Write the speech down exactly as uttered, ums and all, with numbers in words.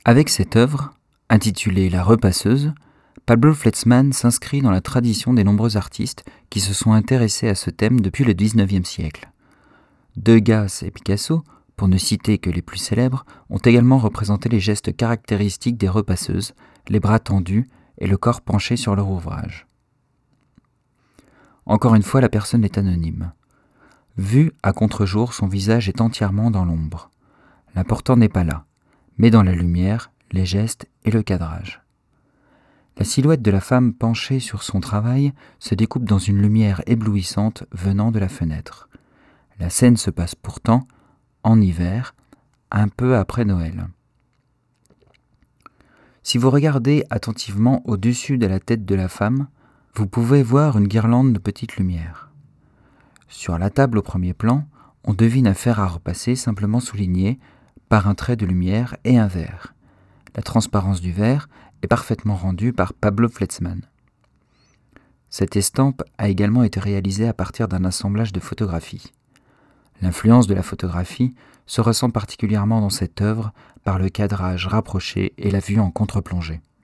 Avec cette œuvre, intitulée La Repasseuse, Pablo Fletzmann s'inscrit dans la tradition des nombreux artistes qui se sont intéressés à ce thème depuis le dix-neuvième siècle. Degas et Picasso, pour ne citer que les plus célèbres, ont également représenté les gestes caractéristiques des repasseuses, les bras tendus et le corps penché sur leur ouvrage. Encore une fois, la personne est anonyme. Vu à contre-jour, son visage est entièrement dans l'ombre. L'important n'est pas là, mais dans la lumière, les gestes et le cadrage. La silhouette de la femme penchée sur son travail se découpe dans une lumière éblouissante venant de la fenêtre. La scène se passe pourtant en hiver, un peu après Noël. Si vous regardez attentivement au-dessus de la tête de la femme, vous pouvez voir une guirlande de petites lumières. Sur la table au premier plan, on devine un fer à repasser simplement souligné par un trait de lumière et un verre. La transparence du verre est parfaitement rendue par Pablo Fletzmann. Cette estampe a également été réalisée à partir d'un assemblage de photographies. L'influence de la photographie se ressent particulièrement dans cette œuvre par le cadrage rapproché et la vue en contre-plongée.